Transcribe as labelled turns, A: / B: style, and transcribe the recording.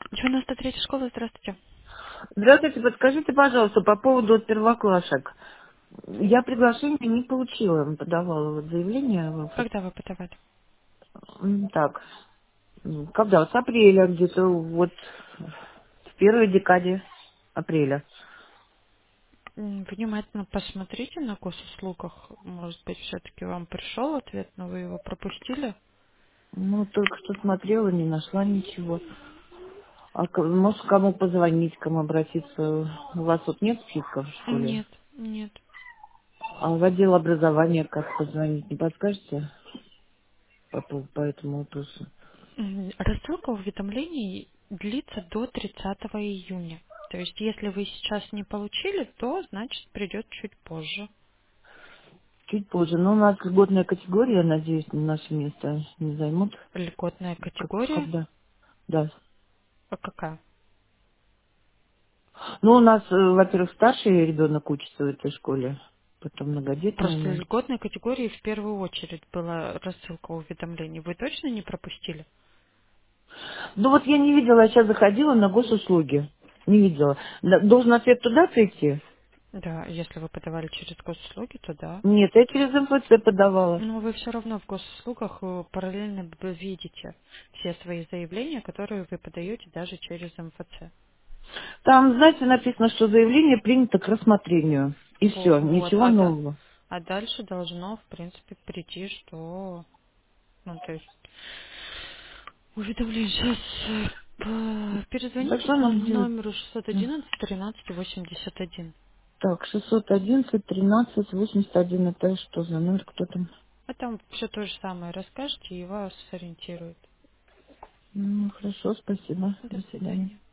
A: 93-я школа, здравствуйте.
B: Здравствуйте, подскажите, пожалуйста, по поводу первоклашек. Я приглашение не получила, подавала вот заявление.
A: Когда вы подавали?
B: Так, когда? С апреля где-то, вот в первой декаде апреля.
A: Внимательно посмотрите на госуслугах. Может быть, все-таки вам пришел ответ, но вы его пропустили?
B: Ну, только что смотрела, не нашла ничего. Может, кому позвонить, кому обратиться? У вас тут нет списка в школе?
A: Нет, нет.
B: А в отдел образования как позвонить, не подскажете по этому вопросу?
A: Рассылка уведомлений длится до 30 июня. То есть, если вы сейчас не получили, то, значит, придет чуть позже.
B: Чуть позже. Но у нас льготная категория, надеюсь, наше место не займут.
A: Льготная категория.
B: Когда? Да.
A: А какая?
B: Ну, у нас, во-первых, старший ребенок учится в этой школе, потом многодетная,
A: Просто
B: ну.
A: льготной категории в первую очередь была рассылка уведомлений. Вы точно не пропустили?
B: Ну, вот я не видела, я сейчас заходила на госуслуги. Не видела. Должен ответ туда прийти?
A: Да, если вы подавали через госуслуги, то да.
B: Нет, я через МФЦ подавала.
A: Но вы все равно в госуслугах параллельно видите все свои заявления, которые вы подаете даже через МФЦ.
B: Там, знаете, написано, что заявление принято к рассмотрению. И все,
A: Вот,
B: ничего нового.
A: а дальше должно, в принципе, прийти, что, ну, то есть, уведомление. Сейчас
B: Так
A: перезвоните
B: что
A: к
B: нам
A: нам
B: делать?
A: номеру 611 13 81.
B: Так, 611 13 81, это что за номер, кто там?
A: А там все то же самое расскажете и вас сориентируют.
B: Ну, хорошо, спасибо.
A: До
B: До свидания.
A: свидания.